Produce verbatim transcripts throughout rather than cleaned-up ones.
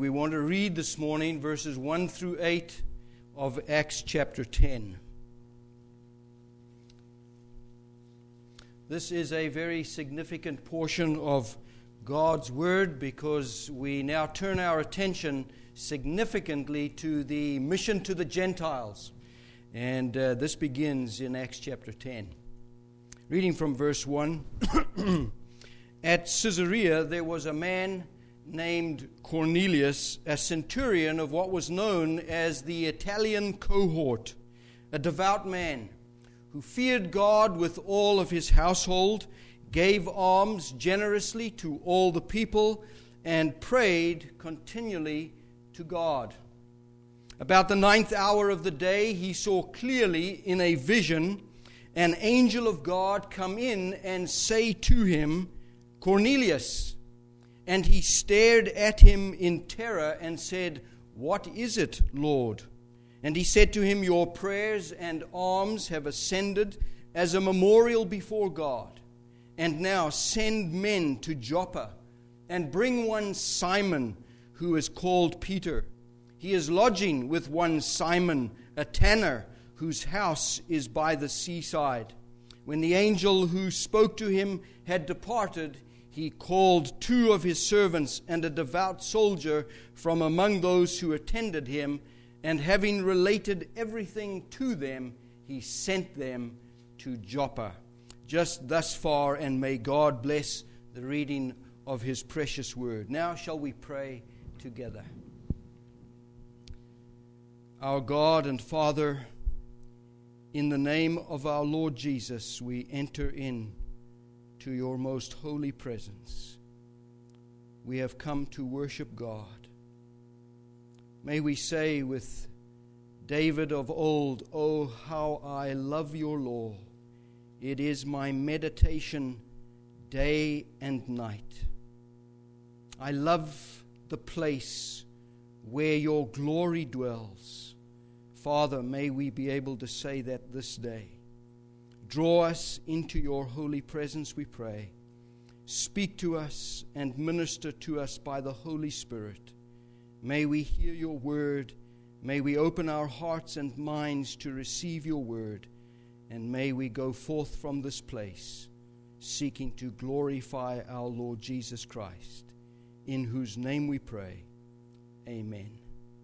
we want to read this morning verses one through eight of Acts chapter ten. This is a very significant portion of God's Word because we now turn our attention significantly to the mission to the Gentiles. And uh, this begins in Acts chapter ten. Reading from verse one. At Caesarea there was a man named Cornelius, a centurion of what was known as the Italian cohort, a devout man who feared God with all of his household, gave alms generously to all the people, and prayed continually to God. About the ninth hour of the day, he saw clearly in a vision an angel of God come in and say to him, "Cornelius." And he stared at him in terror and said, "What is it, Lord?" And he said to him, "Your prayers and alms have ascended as a memorial before God. And now send men to Joppa and bring one Simon, who is called Peter. He is lodging with one Simon, a tanner, whose house is by the seaside." When the angel who spoke to him had departed, he called two of his servants and a devout soldier from among those who attended him, and having related everything to them, he sent them to Joppa. Just thus far, and may God bless the reading of his precious word. Now shall we pray together. Our God and Father, in the name of our Lord Jesus, we enter in to your most holy presence. We have come to worship God. May we say with David of old, "Oh, how I love your law. It is my meditation day and night. I love the place where your glory dwells." Father, may we be able to say that this day. Draw us into your holy presence, we pray. Speak to us and minister to us by the Holy Spirit. May we hear your word. May we open our hearts and minds to receive your word. And may we go forth from this place seeking to glorify our Lord Jesus Christ, in whose name we pray. Amen.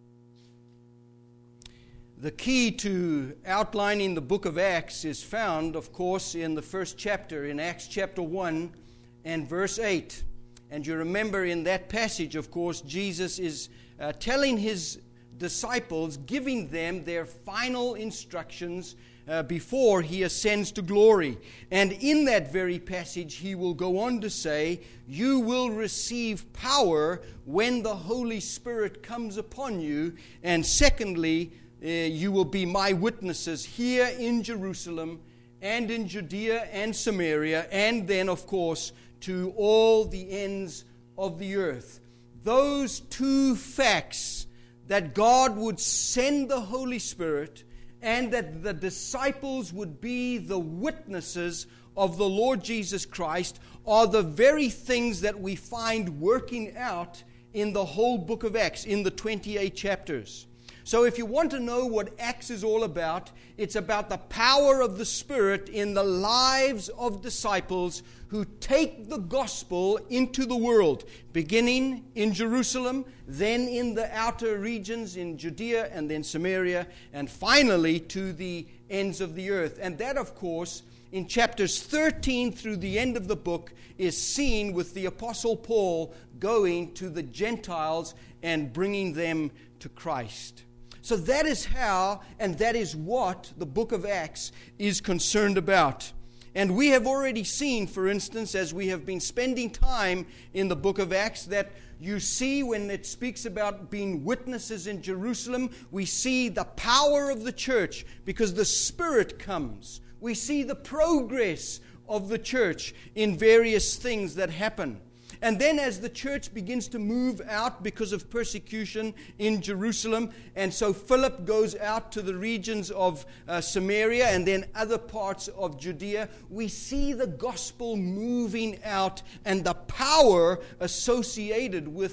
The key to outlining the book of Acts is found, of course, in the first chapter, in Acts chapter one and verse eight. And you remember in that passage, of course, Jesus is uh, telling his disciples, giving them their final instructions uh, before he ascends to glory. And in that very passage, he will go on to say, "You will receive power when the Holy Spirit comes upon you. And secondly, Uh, you will be my witnesses here in Jerusalem and in Judea and Samaria, and then, of course, to all the ends of the earth." Those two facts, that God would send the Holy Spirit and that the disciples would be the witnesses of the Lord Jesus Christ, are the very things that we find working out in the whole book of Acts, in the twenty-eight chapters. So if you want to know what Acts is all about, it's about the power of the Spirit in the lives of disciples who take the gospel into the world, beginning in Jerusalem, then in the outer regions in Judea and then Samaria, and finally to the ends of the earth. And that, of course, in chapters thirteen through the end of the book, is seen with the Apostle Paul going to the Gentiles and bringing them to Christ. So that is how, and that is what the book of Acts is concerned about. And we have already seen, for instance, as we have been spending time in the book of Acts, that you see when it speaks about being witnesses in Jerusalem, we see the power of the church because the Spirit comes. We see the progress of the church in various things that happen. And then as the church begins to move out because of persecution in Jerusalem, and so Philip goes out to the regions of uh, Samaria and then other parts of Judea, we see the gospel moving out and the power associated with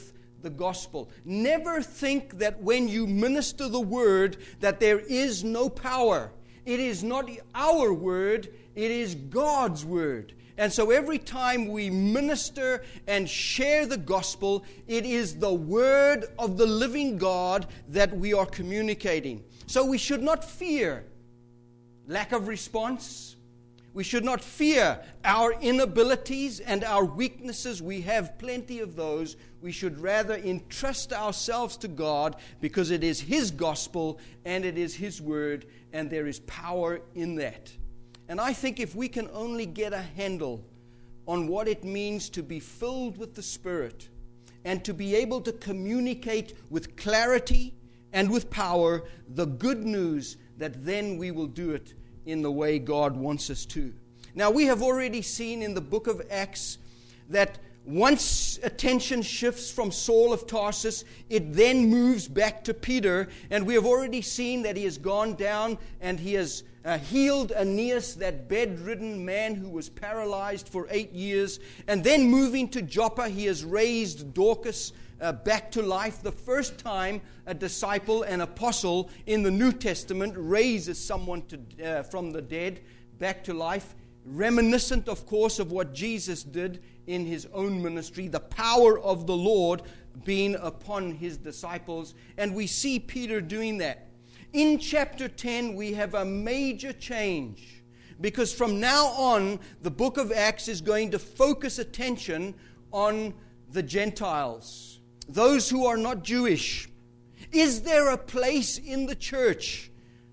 the gospel. Never think that when you minister the word that there is no power. It is not our word, it is God's word. And so every time we minister and share the gospel, it is the word of the living God that we are communicating. So we should not fear lack of response. We should not fear our inabilities and our weaknesses. We have plenty of those. We should rather entrust ourselves to God because it is His gospel and it is His word, and there is power in that. And I think if we can only get a handle on what it means to be filled with the Spirit and to be able to communicate with clarity and with power the good news, that then we will do it in the way God wants us to. Now, we have already seen in the book of Acts that once attention shifts from Saul of Tarsus, it then moves back to Peter. And we have already seen that he has gone down and he has uh, healed Aeneas, that bedridden man who was paralyzed for eight years. And then moving to Joppa, he has raised Dorcas uh, back to life. The first time a disciple, an apostle in the New Testament raises someone to, uh, from the dead back to life. Reminiscent, of course, of what Jesus did in His own ministry, the power of the Lord being upon His disciples. And we see Peter doing that. In chapter ten, we have a major change, because from now on, the book of Acts is going to focus attention on the Gentiles, those who are not Jewish. Is there a place in the church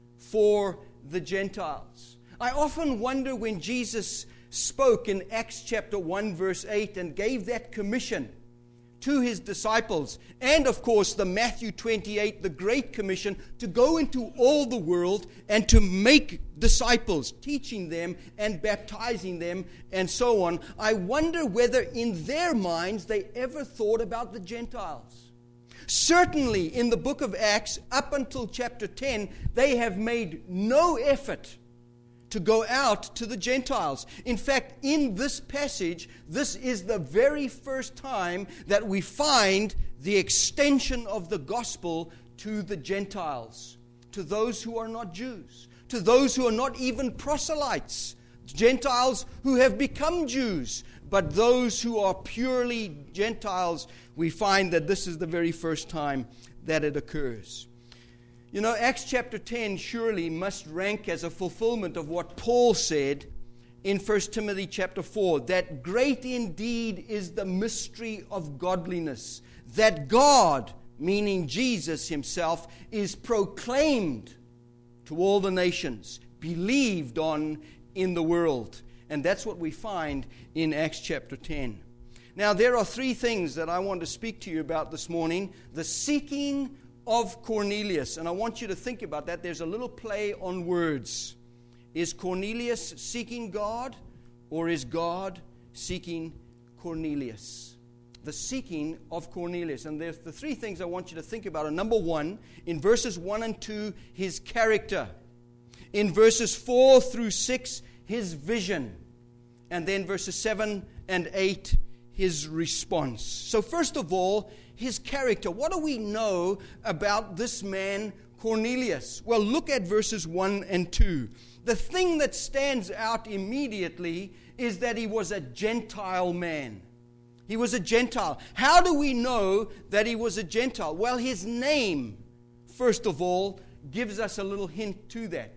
for the Gentiles? I often wonder when Jesus spoke in Acts chapter one verse eight and gave that commission to His disciples, and of course the Matthew twenty-eight, the Great Commission, to go into all the world and to make disciples, teaching them and baptizing them and so on. I wonder whether in their minds they ever thought about the Gentiles. Certainly in the book of Acts, up until chapter ten, they have made no effort to go out to the Gentiles. In fact, in this passage, this is the very first time that we find the extension of the gospel to the Gentiles, to those who are not Jews, to those who are not even proselytes, Gentiles who have become Jews, but those who are purely Gentiles. We find that this is the very first time that it occurs. You know, Acts chapter ten surely must rank as a fulfillment of what Paul said in First Timothy chapter four, that great indeed is the mystery of godliness, that God, meaning Jesus Himself, is proclaimed to all the nations, believed on in the world. And that's what we find in Acts chapter ten. Now, there are three things that I want to speak to you about this morning. The seeking of Cornelius. And I want you to think about that. There's a little play on words. Is Cornelius seeking God, or is God seeking Cornelius? The seeking of Cornelius. And there's the three things I want you to think about. And number one, in verses one and two, his character. In verses four through six, his vision. And then verses seven and eight, his response. So first of all, his character. What do we know about this man, Cornelius? Well, look at verses one and two. The thing that stands out immediately is that he was a Gentile man. He was a Gentile. How do we know that he was a Gentile? Well, his name, first of all, gives us a little hint to that.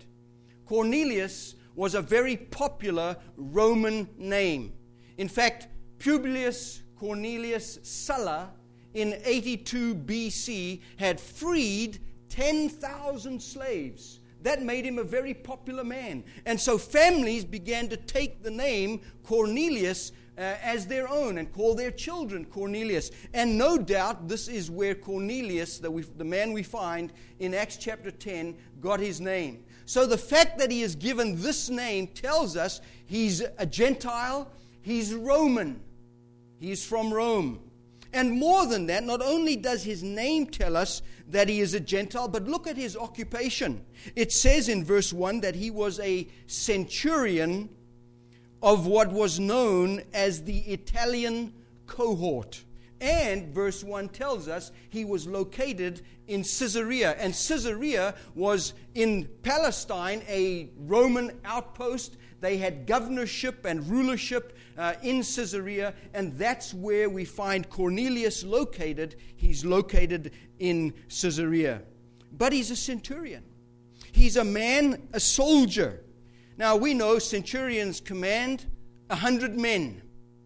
Cornelius was a very popular Roman name. In fact, Publius Cornelius Sulla in eighty-two B C had freed ten thousand slaves. That made him a very popular man. And so families began to take the name Cornelius uh, as their own and call their children Cornelius. And no doubt this is where Cornelius, the, we, the man we find in Acts chapter ten, got his name. So the fact that he is given this name tells us he's a Gentile, he's Roman. He's from Rome. And more than that, not only does his name tell us that he is a Gentile, but look at his occupation. It says in verse one that he was a centurion of what was known as the Italian cohort. And verse one tells us he was located in Caesarea. And Caesarea was in Palestine, a Roman outpost. They had governorship and rulership uh, in Caesarea. And that's where we find Cornelius located. He's located in Caesarea. But he's a centurion. He's a man, a soldier. Now we know centurions command a hundred men.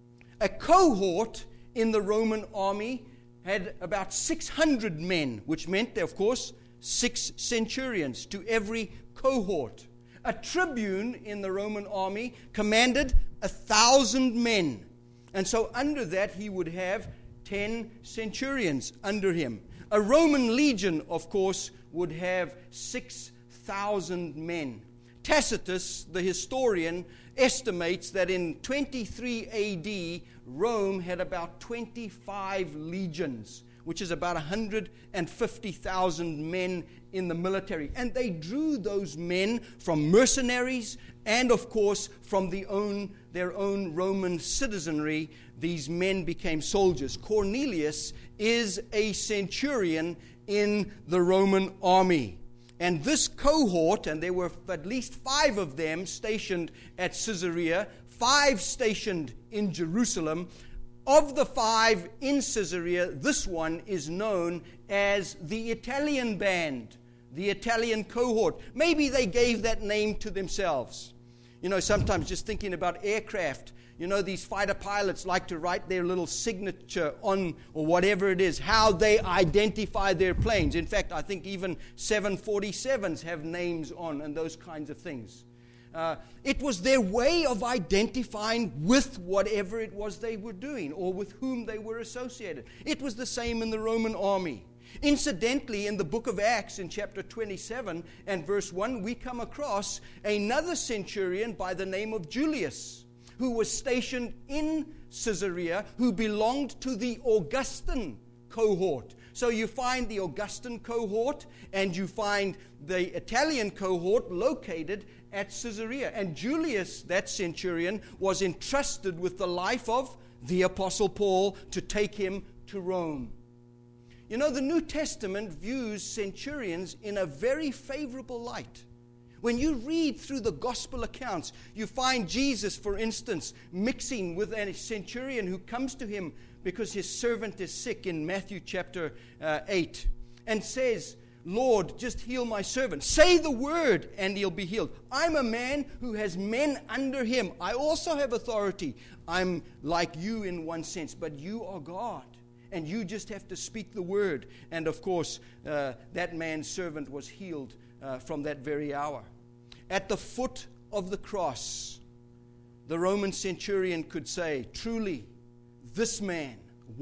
A cohort in the Roman army had about six hundred men, which meant, of course, six centurions to every cohort. A tribune in the Roman army commanded a thousand men. And so under that, he would have ten centurions under him. A Roman legion, of course, would have six thousand men. Tacitus, the historian, estimates that in twenty-three A D, Rome had about twenty-five legions, which is about one hundred fifty thousand men in the military. And they drew those men from mercenaries and, of course, from the own, their own Roman citizenry. These men became soldiers. Cornelius is a centurion in the Roman army. And this cohort, and there were at least five of them stationed at Caesarea, five stationed in Jerusalem. Of the five in Caesarea, this one is known as the Italian band, the Italian cohort. Maybe they gave that name to themselves. You know, sometimes just thinking about aircraft, you know, these fighter pilots like to write their little signature on, or whatever it is, how they identify their planes. In fact, I think even seven forty-sevens have names on and those kinds of things. Uh, it was their way of identifying with whatever it was they were doing or with whom they were associated. It was the same in the Roman army. Incidentally, in the book of Acts, in chapter twenty-seven and verse one, we come across another centurion by the name of Julius, who was stationed in Caesarea, who belonged to the Augustan cohort. So you find the Augustan cohort and you find the Italian cohort located at Caesarea. And Julius, that centurion, was entrusted with the life of the Apostle Paul to take him to Rome. You know, the New Testament views centurions in a very favorable light. When you read through the gospel accounts, you find Jesus, for instance, mixing with a centurion who comes to him because his servant is sick in Matthew chapter uh, eight and says, Lord, just heal my servant. Say the word and he'll be healed. I'm a man who has men under him. I also have authority. I'm like you in one sense, but you are God. And you just have to speak the word. And of course, uh, that man's servant was healed Uh, from that very hour. At the foot of the cross, the Roman centurion could say, truly, this man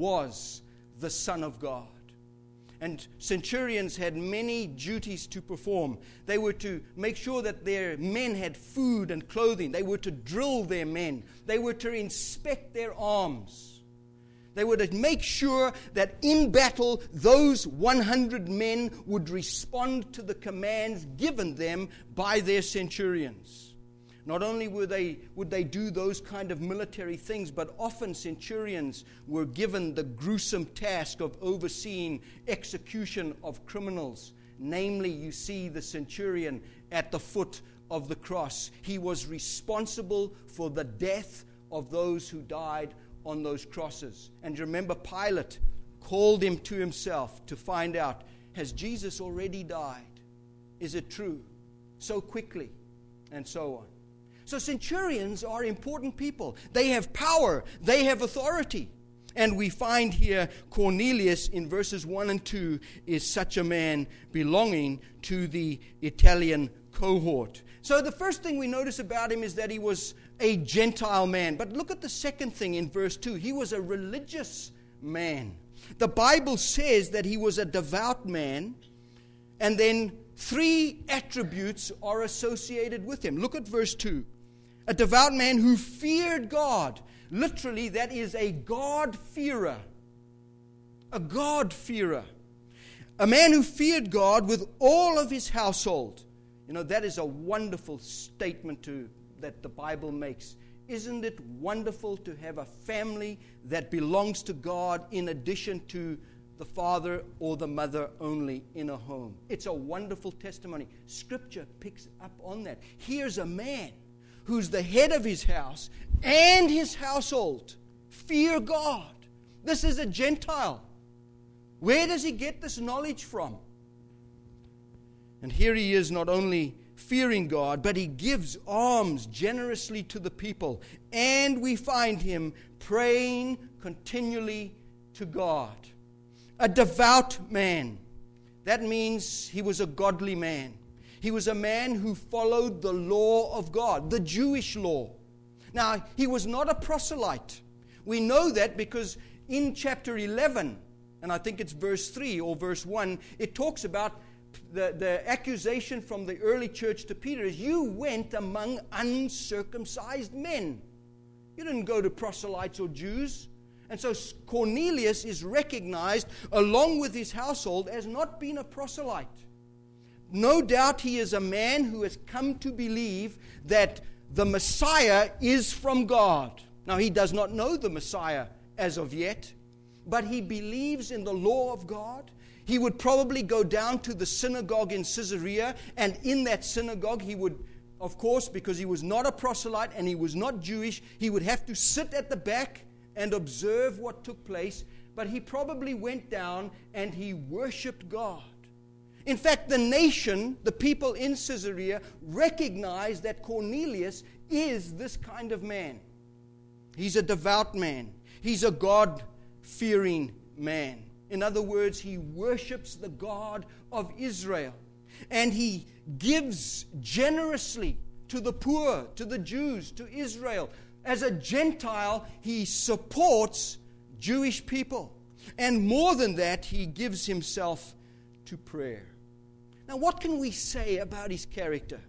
was the Son of God. And centurions had many duties to perform. They were to make sure that their men had food and clothing. They were to drill their men. They were to inspect their arms. They were to make sure that in battle, those one hundred men would respond to the commands given them by their centurions. Not only were they, would they do those kind of military things, but often centurions were given the gruesome task of overseeing execution of criminals. Namely, you see the centurion at the foot of the cross. He was responsible for the death of those who died on those crosses. And remember, Pilate called him to himself to find out, has Jesus already died? Is it true? So quickly, and so on. So centurions are important people. They have power. They have authority. And we find here Cornelius in verses one and two is such a man belonging to the Italian cohort. So the first thing we notice about him is that he was a Gentile man. But look at the second thing in verse two. He was a religious man. The Bible says that he was a devout man, and then three attributes are associated with him. Look at verse two. A devout man who feared God. Literally, that is a God-fearer. A God-fearer. A man who feared God with all of his household. You know, that is a wonderful statement to, that the Bible makes Isn't it wonderful to have a family that belongs to God in addition to the father or the mother only in a home? It's a wonderful testimony. Scripture picks up on that. Here's a man who's the head of his house and his household. Fear God. This is a Gentile. Where does he get this knowledge from? And here he is, not only fearing God, but he gives alms generously to the people. And we find him praying continually to God. A devout man. That means he was a godly man. He was a man who followed the law of God, the Jewish law. Now, he was not a proselyte. We know that because in chapter eleven, and I think it's verse three or verse one, it talks about the, the accusation from the early church to Peter is, you went among uncircumcised men. You didn't go to proselytes or Jews. And so Cornelius is recognized along with his household as not being a proselyte. No doubt he is a man who has come to believe that the Messiah is from God. Now, he does not know the Messiah as of yet, but he believes in the law of God. He would probably go down to the synagogue in Caesarea, and in that synagogue he would, of course, because he was not a proselyte and he was not Jewish, he would have to sit at the back and observe what took place, but he probably went down and he worshipped God. In fact, the nation, the people in Caesarea, recognized that Cornelius is this kind of man. He's a devout man. He's a God-fearing man. In other words, he worships the God of Israel. And he gives generously to the poor, to the Jews, to Israel. As a Gentile, he supports Jewish people. And more than that, he gives himself to prayer. Now, what can we say about his character?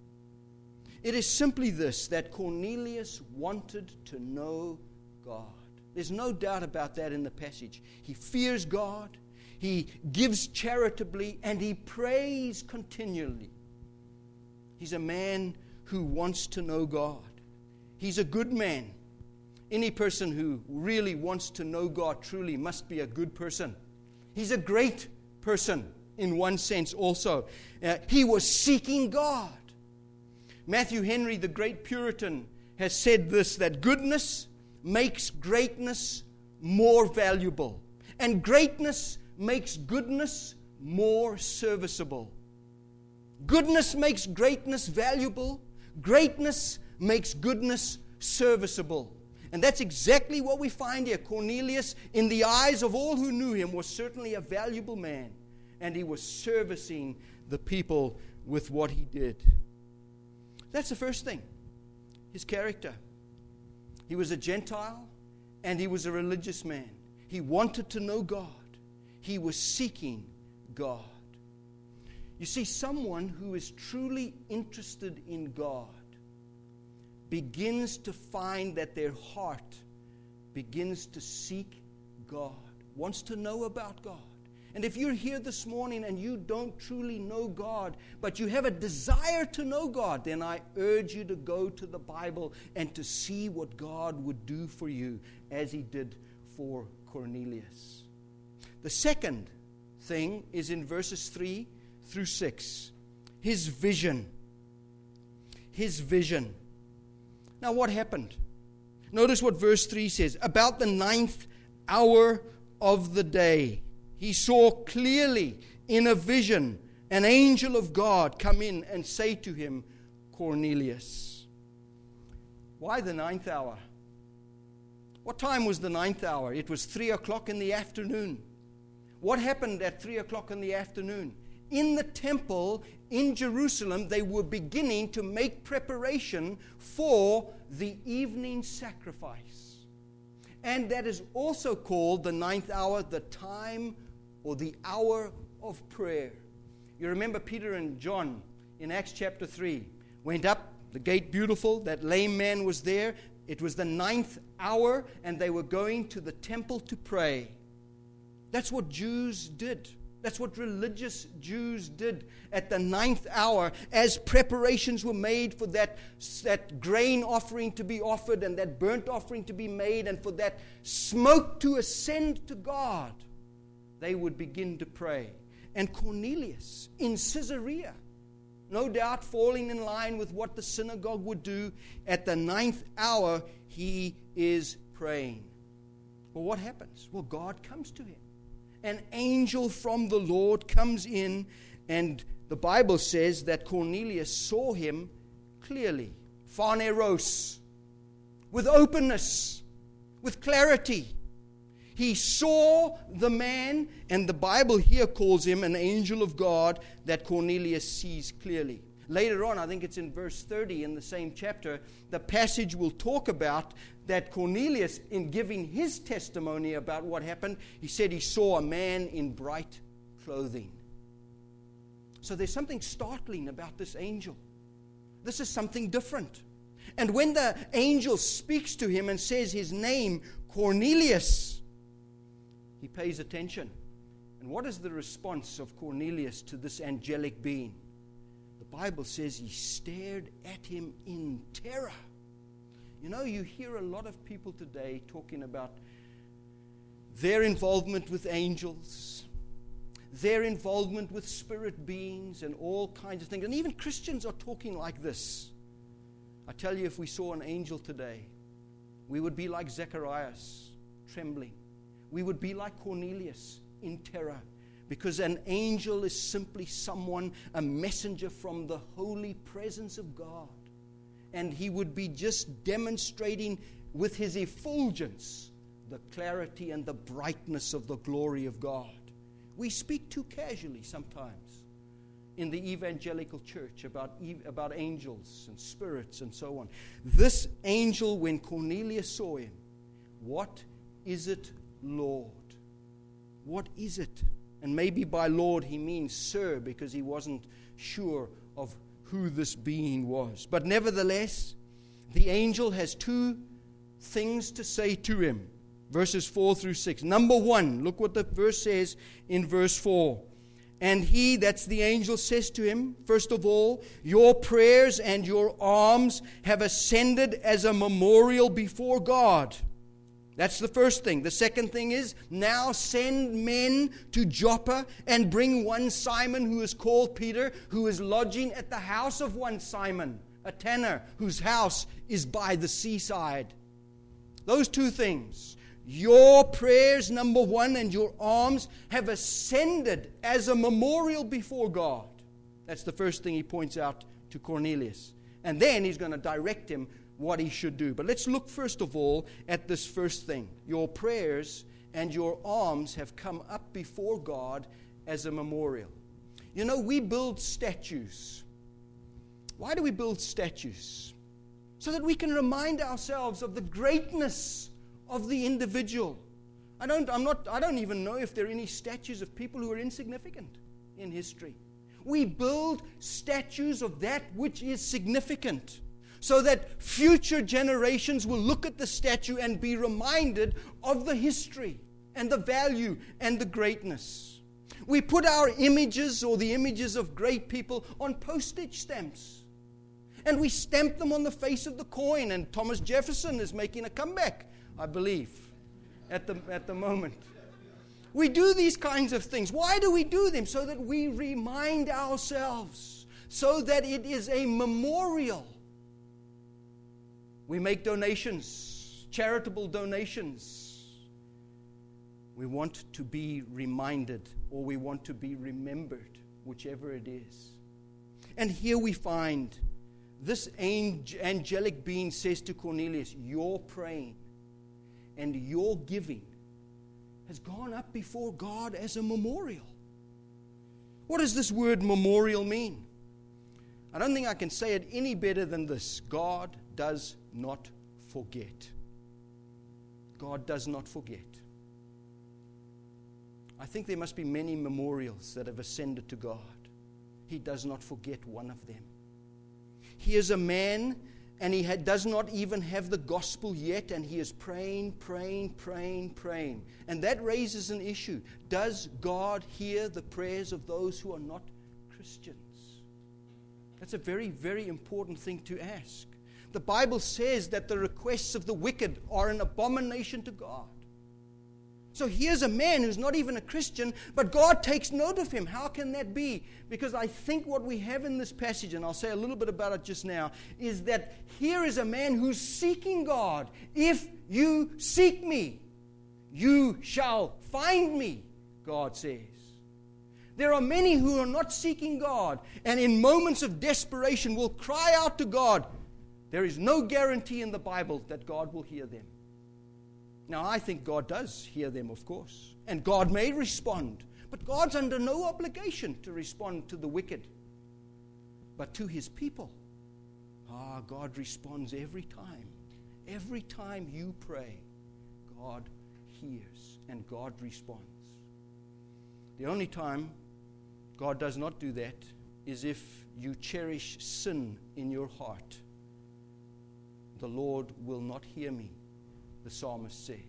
It is simply this, that Cornelius wanted to know God. There's no doubt about that in the passage. He fears God, he gives charitably, and he prays continually. He's a man who wants to know God. He's a good man. Any person who really wants to know God truly must be a good person. He's a great person in one sense also. Uh, he was seeking God. Matthew Henry, the great Puritan, has said this, that goodness makes greatness more valuable, and greatness makes goodness more serviceable. Goodness makes greatness valuable. Greatness makes goodness serviceable. And that's exactly what we find here. Cornelius, in the eyes of all who knew him, was certainly a valuable man, and he was servicing the people with what he did. That's the first thing, his character. He was a Gentile, and he was a religious man. He wanted to know God. He was seeking God. You see, someone who is truly interested in God begins to find that their heart begins to seek God, wants to know about God. And if you're here this morning and you don't truly know God, but you have a desire to know God, then I urge you to go to the Bible and to see what God would do for you as he did for Cornelius. The second thing is in verses three through six. His vision. His vision. Now what happened? Notice what verse three says. About the ninth hour of the day, he saw clearly in a vision an angel of God come in and say to him, Cornelius. Why the ninth hour? What time was the ninth hour? It was three o'clock in the afternoon. What happened at three o'clock in the afternoon? In the temple in Jerusalem, they were beginning to make preparation for the evening sacrifice. And that is also called the ninth hour, the time or the hour of prayer. You remember Peter and John in Acts chapter three went up, the gate beautiful, that lame man was there. It was the ninth hour, and they were going to the temple to pray. That's what Jews did. That's what religious Jews did at the ninth hour as preparations were made for that, that grain offering to be offered and that burnt offering to be made and for that smoke to ascend to God. They would begin to pray. And Cornelius in Caesarea, no doubt falling in line with what the synagogue would do, at the ninth hour, he is praying. Well, what happens? Well, God comes to him. An angel from the Lord comes in, and the Bible says that Cornelius saw him clearly, phaneros, with openness, with clarity. He saw the man, and the Bible here calls him an angel of God that Cornelius sees clearly. Later on, I think it's in verse thirty in the same chapter, the passage will talk about that Cornelius, in giving his testimony about what happened, he said he saw a man in bright clothing. So there's something startling about this angel. This is something different. And when the angel speaks to him and says his name, Cornelius, he pays attention. And what is the response of Cornelius to this angelic being? The Bible says he stared at him in terror. You know, you hear a lot of people today talking about their involvement with angels, their involvement with spirit beings and all kinds of things. And even Christians are talking like this. I tell you, if we saw an angel today, we would be like Zacharias, trembling. We would be like Cornelius, in terror. Because an angel is simply someone, a messenger from the holy presence of God. And he would be just demonstrating with his effulgence the clarity and the brightness of the glory of God. We speak too casually sometimes in the evangelical church about, about angels and spirits and so on. This angel, when Cornelius saw him, what is it, Lord? What is it? And maybe by Lord he means sir, because he wasn't sure of who this being was. But nevertheless, the angel has two things to say to him. Verses four through six. Number one, look what the verse says in verse four. And he, that's the angel, says to him, first of all, your prayers and your alms have ascended as a memorial before God. That's the first thing. The second thing is, now send men to Joppa and bring one Simon who is called Peter, who is lodging at the house of one Simon, a tanner, whose house is by the seaside. Those two things. Your prayers, number one, and your alms have ascended as a memorial before God. That's the first thing he points out to Cornelius. And then he's going to direct him what he should do. But let's look first of all at this first thing. Your prayers and your alms have come up before God as a memorial. You know, we build statues. Why do we build statues? So that we can remind ourselves of the greatness of the individual. I don't, I'm not, I don't even know if there are any statues of people who are insignificant in history. We build statues of that which is significant, so that future generations will look at the statue and be reminded of the history and the value and the greatness. We put our images or the images of great people on postage stamps. And we stamp them on the face of the coin. And Thomas Jefferson is making a comeback, I believe, at the, at the moment. We do these kinds of things. Why do we do them? So that we remind ourselves, so that it is a memorial. We make donations, charitable donations. We want to be reminded, or we want to be remembered, whichever it is. And here we find this angelic being says to Cornelius, your praying and your giving has gone up before God as a memorial. What does this word memorial mean? I don't think I can say it any better than this. God does not forget. God does not forget. I think there must be many memorials that have ascended to God. He does not forget one of them. He is a man and he had, does not even have the gospel yet, and he is praying, praying, praying, praying. And that raises an issue. Does God hear the prayers of those who are not Christians? That's a very, very important thing to ask. The Bible says that the requests of the wicked are an abomination to God. So here's a man who's not even a Christian, but God takes note of him. How can that be? Because I think what we have in this passage, and I'll say a little bit about it just now, is that here is a man who's seeking God. If you seek me, you shall find me, God says. There are many who are not seeking God, and in moments of desperation will cry out to God. There is no guarantee in the Bible that God will hear them. Now, I think God does hear them, of course, and God may respond, but God's under no obligation to respond to the wicked, but to His people. Ah, God responds every time. Every time you pray, God hears and God responds. The only time God does not do that is if you cherish sin in your heart. The Lord will not hear me, the psalmist says.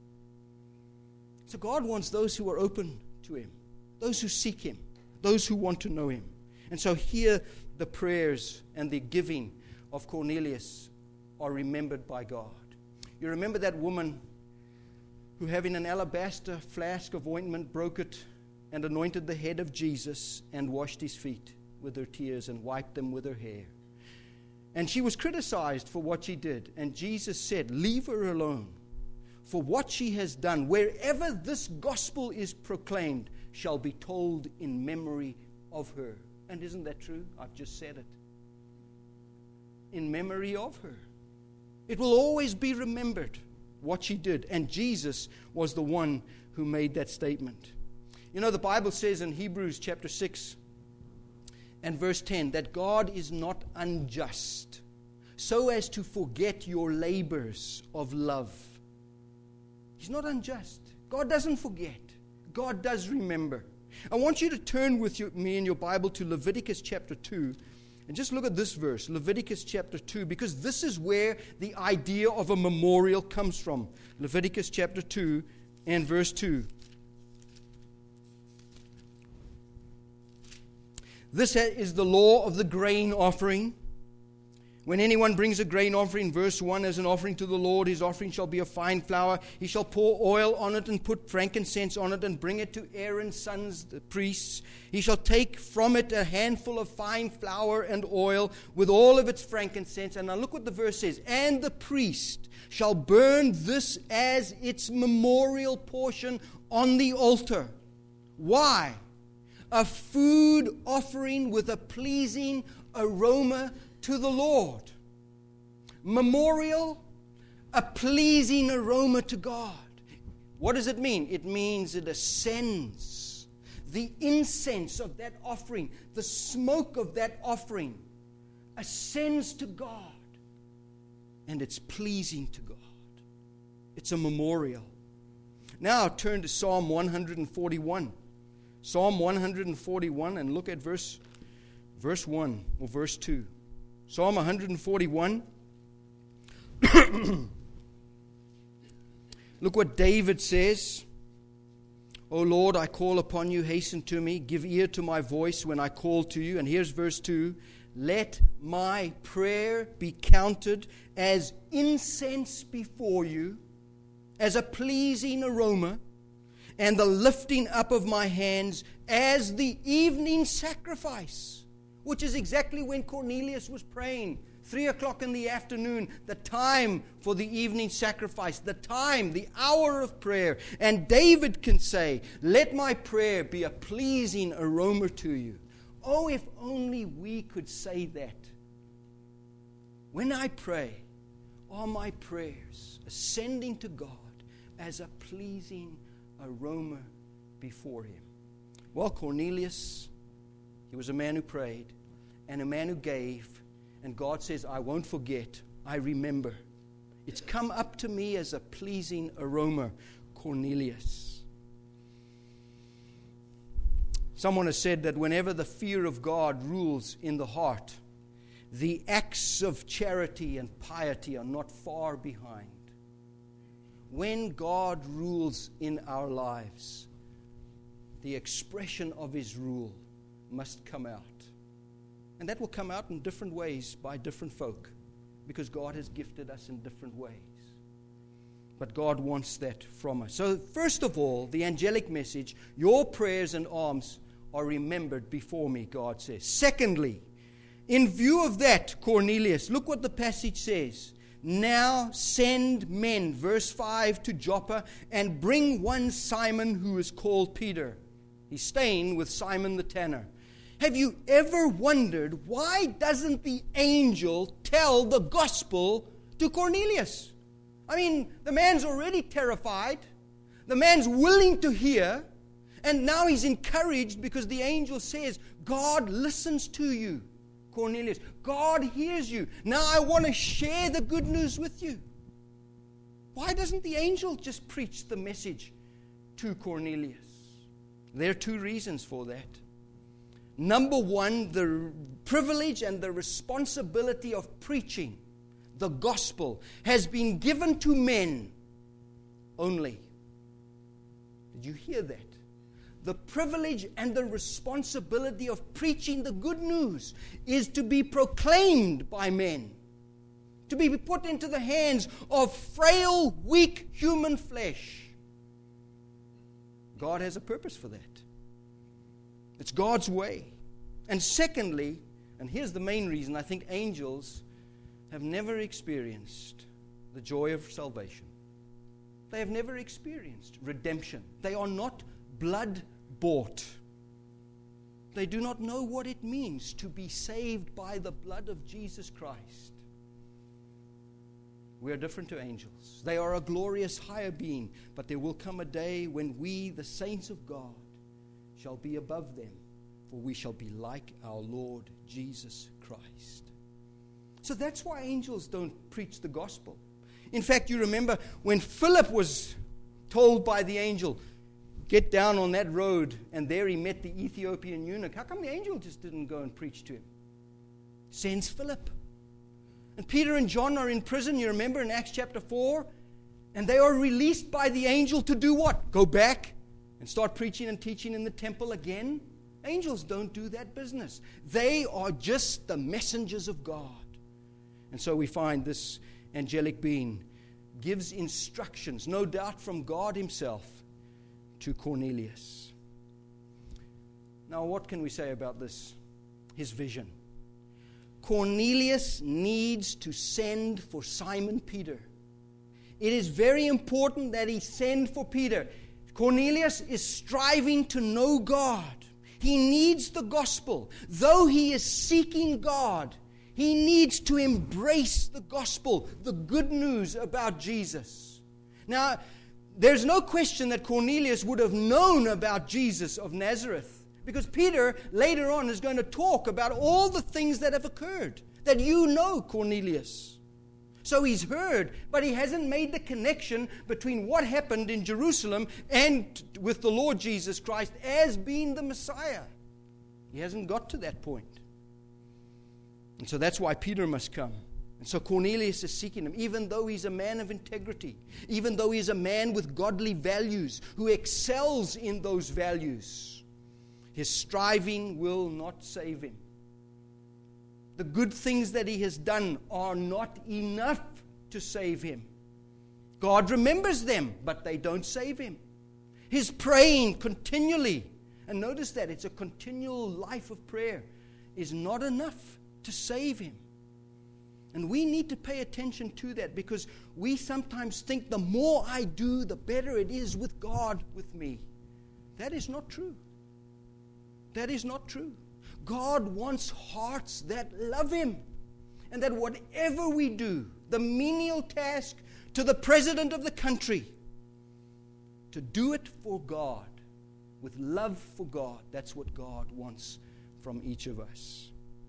So God wants those who are open to Him, those who seek Him, those who want to know Him. And so here the prayers and the giving of Cornelius are remembered by God. You remember that woman who, having an alabaster flask of ointment, broke it and anointed the head of Jesus and washed His feet with her tears and wiped them with her hair. And she was criticized for what she did. And Jesus said, leave her alone. For what she has done, wherever this gospel is proclaimed, shall be told in memory of her. And isn't that true? I've just said it. In memory of her. It will always be remembered what she did. And Jesus was the one who made that statement. You know, the Bible says in Hebrews chapter six and verse ten that God is not unjust, so as to forget your labors of love. He's not unjust. God doesn't forget. God does remember. I want you to turn with you, me in your Bible to Leviticus chapter two. And just look at this verse, Leviticus chapter two, because this is where the idea of a memorial comes from. Leviticus chapter two and verse two. This is the law of the grain offering. When anyone brings a grain offering, verse one, as an offering to the Lord, his offering shall be of fine flour. He shall pour oil on it and put frankincense on it and bring it to Aaron's sons, the priests. He shall take from it a handful of fine flour and oil with all of its frankincense. And now look what the verse says. And the priest shall burn this as its memorial portion on the altar. Why? A food offering with a pleasing aroma to the Lord. Memorial, a pleasing aroma to God. What does it mean? It means it ascends. The incense of that offering, the smoke of that offering ascends to God. And it's pleasing to God. It's a memorial. Now turn to Psalm one forty-one. Psalm one forty-one, and look at verse, verse one or verse two. Psalm one forty-one. Look what David says. O Lord, I call upon you, hasten to me, give ear to my voice when I call to you. And here's verse two. Let my prayer be counted as incense before you, as a pleasing aroma, and the lifting up of my hands as the evening sacrifice, which is exactly when Cornelius was praying. Three o'clock in the afternoon, the time for the evening sacrifice, the time, the hour of prayer. And David can say, let my prayer be a pleasing aroma to you. Oh, if only we could say that. When I pray, are my prayers ascending to God as a pleasing aroma before Him? Well, Cornelius, he was a man who prayed and a man who gave, and God says, I won't forget, I remember. It's come up to me as a pleasing aroma, Cornelius. Someone has said that whenever the fear of God rules in the heart, the acts of charity and piety are not far behind. When God rules in our lives, the expression of His rule must come out. And that will come out in different ways by different folk, because God has gifted us in different ways. But God wants that from us. So first of all, the angelic message, your prayers and alms are remembered before me, God says. Secondly, in view of that, Cornelius, look what the passage says. Now send men, verse five, to Joppa, and bring one Simon who is called Peter. He's staying with Simon the tanner. Have you ever wondered, why doesn't the angel tell the gospel to Cornelius? I mean, the man's already terrified. The man's willing to hear. And now he's encouraged because the angel says, God listens to you, Cornelius. God hears you. Now I want to share the good news with you. Why doesn't the angel just preach the message to Cornelius? There are two reasons for that. Number one, the privilege and the responsibility of preaching the gospel has been given to men only. Did you hear that? The privilege and the responsibility of preaching the good news is to be proclaimed by men, to be put into the hands of frail, weak human flesh. God has a purpose for that. It's God's way. And secondly, and here's the main reason, I think angels have never experienced the joy of salvation. They have never experienced redemption. They are not blood bought. They do not know what it means to be saved by the blood of Jesus Christ. We are different to angels. They are a glorious higher being, but there will come a day when we, the saints of God, shall be above them, for we shall be like our Lord Jesus Christ. So that's why angels don't preach the gospel. In fact, you remember when Philip was told by the angel, get down on that road, and there he met the Ethiopian eunuch. How come the angel just didn't go and preach to him? Sends Philip. And Peter and John are in prison, you remember in Acts chapter four, and they are released by the angel to do what? Go back and start preaching and teaching in the temple again? Angels don't do that business. They are just the messengers of God. And so we find this angelic being gives instructions, no doubt from God Himself, to Cornelius. Now, what can we say about this? His vision. Cornelius needs to send for Simon Peter. It is very important that he send for Peter. Cornelius is striving to know God. He needs the gospel. Though he is seeking God, he needs to embrace the gospel, the good news about Jesus. Now, there's no question that Cornelius would have known about Jesus of Nazareth, because Peter later on is going to talk about all the things that have occurred, that you know, Cornelius. So he's heard, but he hasn't made the connection between what happened in Jerusalem and with the Lord Jesus Christ as being the Messiah. He hasn't got to that point. And so that's why Peter must come. And so Cornelius is seeking him, even though he's a man of integrity, even though he's a man with godly values, who excels in those values. His striving will not save him. The good things that he has done are not enough to save him. God remembers them, but they don't save him. His praying continually, and notice that it's a continual life of prayer, is not enough to save him. And we need to pay attention to that, because we sometimes think the more I do, the better it is with God with me. That is not true. That is not true. God wants hearts that love Him, and that whatever we do, the menial task to the president of the country, to do it for God, with love for God. That's what God wants from each of us.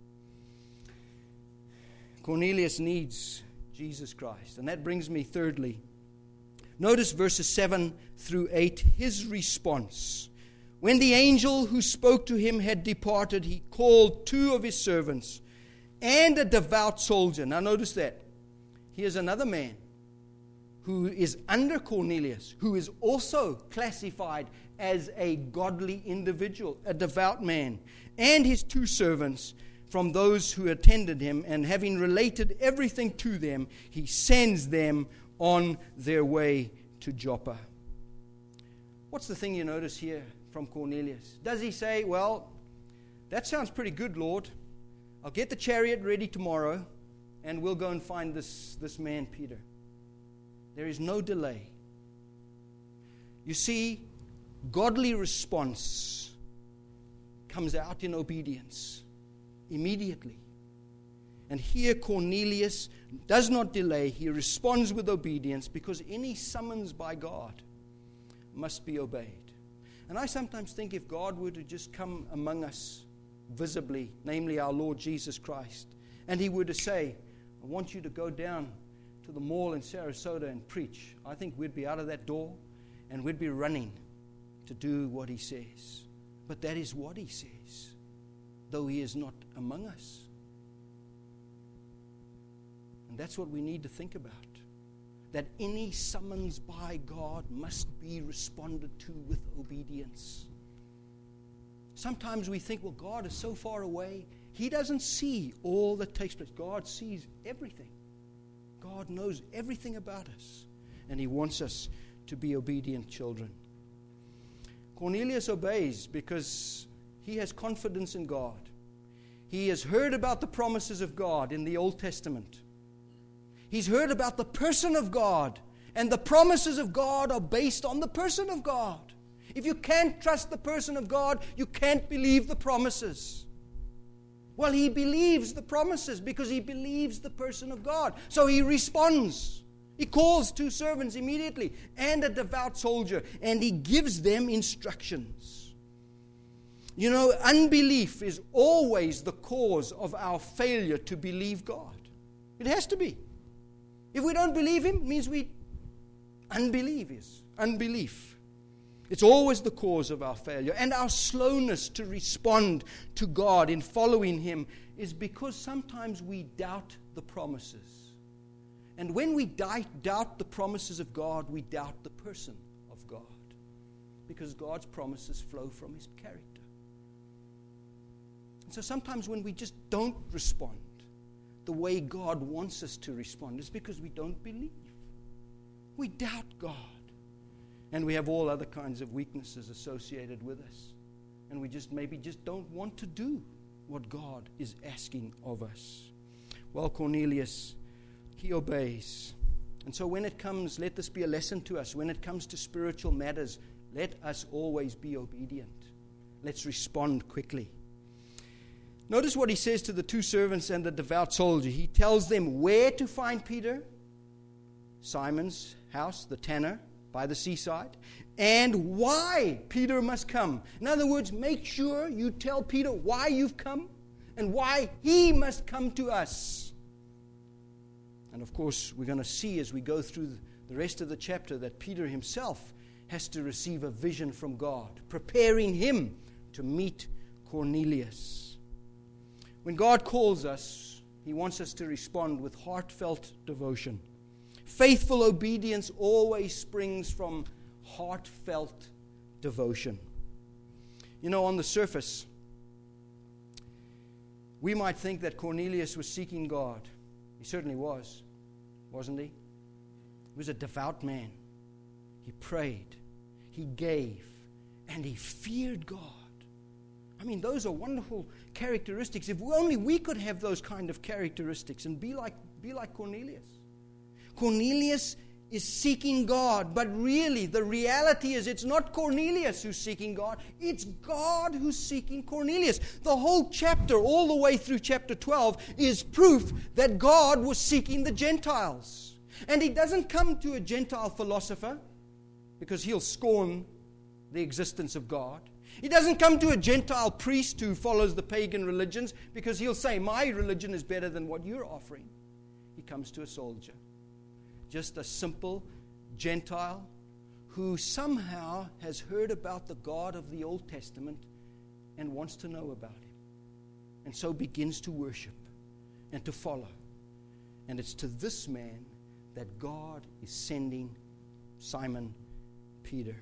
Cornelius needs Jesus Christ. And that brings me thirdly. Notice verses seven through eight, his response. When the angel who spoke to him had departed, he called two of his servants and a devout soldier. Now notice that. Here's another man who is under Cornelius, who is also classified as a godly individual, a devout man, and his two servants from those who attended him, and having related everything to them, he sends them on their way to Joppa. What's the thing you notice here from Cornelius? Does he say, well, that sounds pretty good, Lord. I'll get the chariot ready tomorrow, and we'll go and find this, this man, Peter. There is no delay. You see, godly response comes out in obedience immediately. And here Cornelius does not delay. He responds with obedience, because any summons by God must be obeyed. And I sometimes think if God were to just come among us visibly, namely our Lord Jesus Christ, and he were to say, I want you to go down to the mall in Sarasota and preach, I think we'd be out of that door and we'd be running to do what he says. But that is what he says, though he is not among us. And that's what we need to think about. That any summons by God must be responded to with obedience. Sometimes we think, well, God is so far away, he doesn't see all that takes place. God sees everything. God knows everything about us, and he wants us to be obedient children. Cornelius obeys because he has confidence in God. He has heard about the promises of God in the Old Testament. He's heard about the person of God, and the promises of God are based on the person of God. If you can't trust the person of God, you can't believe the promises. Well, he believes the promises because he believes the person of God. So he responds. He calls two servants immediately and a devout soldier, and he gives them instructions. You know, unbelief is always the cause of our failure to believe God. It has to be. If we don't believe him, it means we unbelieve is unbelief. It's always the cause of our failure. And our slowness to respond to God in following him is because sometimes we doubt the promises. And when we doubt the promises of God, we doubt the person of God, because God's promises flow from his character. And so sometimes when we just don't respond the way God wants us to respond, it's because we don't believe. We doubt God. And we have all other kinds of weaknesses associated with us. And we just maybe just don't want to do what God is asking of us. Well, Cornelius, he obeys. And so when it comes, let this be a lesson to us. When it comes to spiritual matters, let us always be obedient. Let's respond quickly. Notice what he says to the two servants and the devout soldier. He tells them where to find Peter, Simon's house, the tanner, by the seaside, and why Peter must come. In other words, make sure you tell Peter why you've come and why he must come to us. And of course, we're going to see as we go through the rest of the chapter that Peter himself has to receive a vision from God, preparing him to meet Cornelius. When God calls us, he wants us to respond with heartfelt devotion. Faithful obedience always springs from heartfelt devotion. You know, on the surface, we might think that Cornelius was seeking God. He certainly was, wasn't he? He was a devout man. He prayed, he gave, and he feared God. I mean, those are wonderful characteristics. If only we could have those kind of characteristics and be like, be like Cornelius. Cornelius is seeking God, but really the reality is it's not Cornelius who's seeking God, it's God who's seeking Cornelius. The whole chapter, all the way through chapter twelve, is proof that God was seeking the Gentiles. And he doesn't come to a Gentile philosopher because he'll scorn the existence of God. He doesn't come to a Gentile priest who follows the pagan religions because he'll say, my religion is better than what you're offering. He comes to a soldier. Just a simple Gentile who somehow has heard about the God of the Old Testament and wants to know about him. And so begins to worship. and to follow. And it's to this man that God is sending Simon Peter.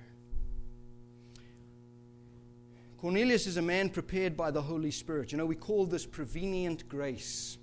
Cornelius is a man prepared by the Holy Spirit. You know, we call this prevenient grace.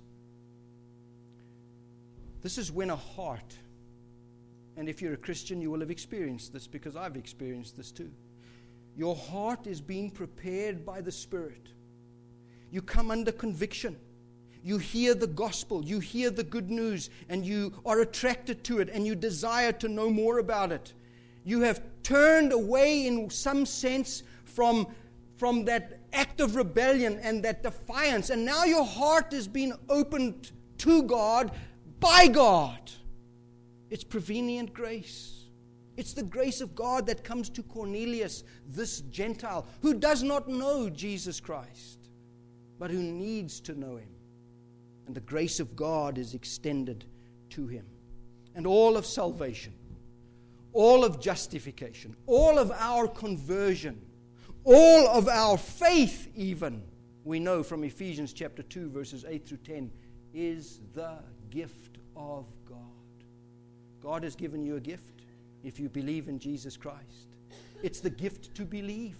This is when a heart, and if you're a Christian, you will have experienced this because I've experienced this too. Your heart is being prepared by the Spirit. You come under conviction. You hear the gospel. You hear the good news, and you are attracted to it, and you desire to know more about it. You have turned away in some sense from, from that act of rebellion and that defiance, and now your heart is being opened to God by God. It's prevenient grace. It's the grace of God that comes to Cornelius, this Gentile, who does not know Jesus Christ, but who needs to know Him. And the grace of God is extended to him. And all of salvation, all of justification, all of our conversion, all of our faith even, we know from Ephesians chapter two, verses eight through ten, is the gift of God. God has given you a gift if you believe in Jesus Christ. It's the gift to believe.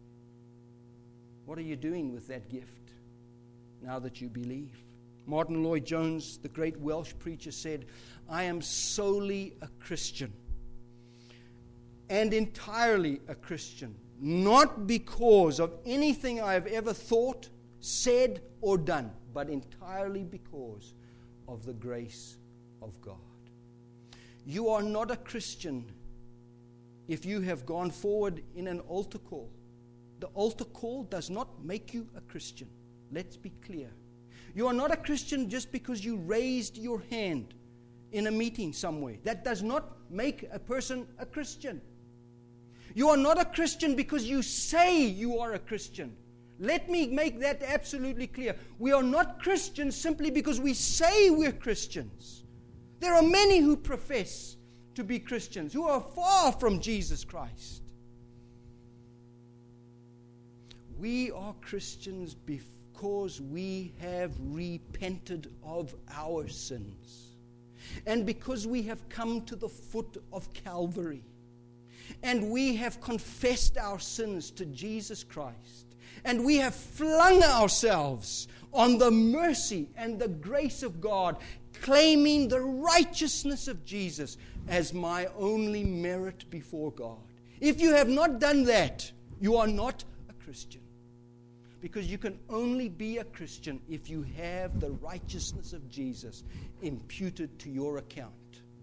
What are you doing with that gift now that you believe? Martin Lloyd-Jones, the great Welsh preacher, said, I am solely a Christian and entirely a Christian, not because of anything I have ever thought, said, or done, but entirely because of the grace of God. You are not a Christian if you have gone forward in an altar call. The altar call does not make you a Christian. Let's be clear. You are not a Christian just because you raised your hand in a meeting somewhere. That does not make a person a Christian. You are not a Christian because you say you are a Christian. Let me make that absolutely clear. We are not Christians simply because we say we're Christians. There are many who profess to be Christians who are far from Jesus Christ. We are Christians because we have repented of our sins, and because we have come to the foot of Calvary, and we have confessed our sins to Jesus Christ, and we have flung ourselves on the mercy and the grace of God, claiming the righteousness of Jesus as my only merit before God. If you have not done that, you are not a Christian. Because you can only be a Christian if you have the righteousness of Jesus imputed to your account.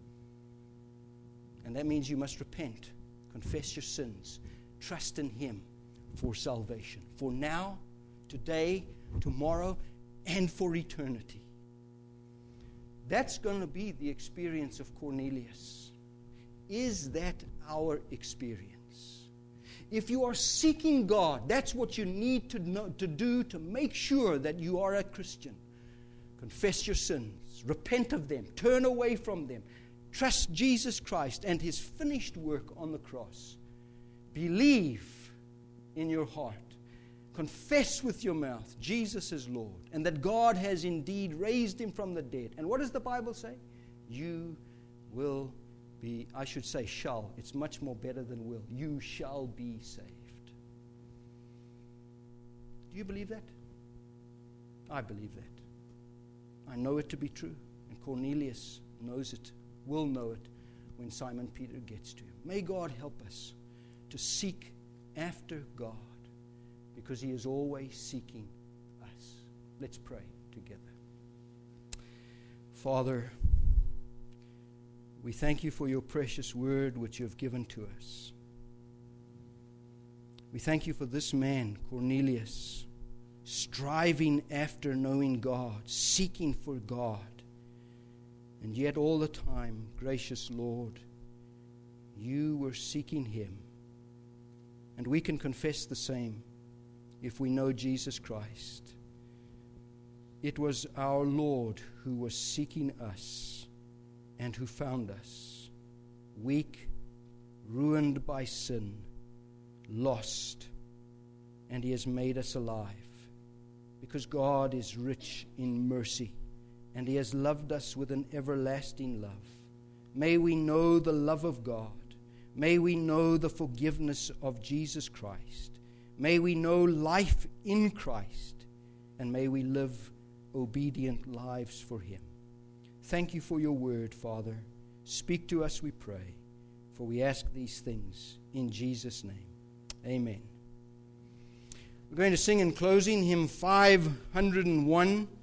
And that means you must repent, confess your sins, trust in Him for salvation. For now, today, tomorrow, and for eternity. That's going to be the experience of Cornelius. Is that our experience? If you are seeking God, that's what you need to know, to do to make sure that you are a Christian. Confess your sins, repent of them, turn away from them, trust Jesus Christ and His finished work on the cross. Believe in your heart, confess with your mouth Jesus is Lord, and that God has indeed raised Him from the dead. And what does the Bible say? You will be, I should say shall. It's much more better than will. You shall be saved. Do you believe that? I believe that. I know it to be true. And Cornelius knows it, will know it when Simon Peter gets to him. May God help us to seek after God, because He is always seeking us. Let's pray together. Father, we thank You for Your precious word which You have given to us. We thank You for this man, Cornelius, striving after knowing God, seeking for God. And yet all the time, gracious Lord, You were seeking him. And we can confess the same if we know Jesus Christ. It was our Lord who was seeking us and who found us, weak, ruined by sin, lost, and He has made us alive, because God is rich in mercy and He has loved us with an everlasting love. May we know the love of God. May we know the forgiveness of Jesus Christ. May we know life in Christ, and may we live obedient lives for Him. Thank you for your word, Father. Speak to us, we pray, for we ask these things in Jesus' name. Amen. We're going to sing in closing hymn five hundred one.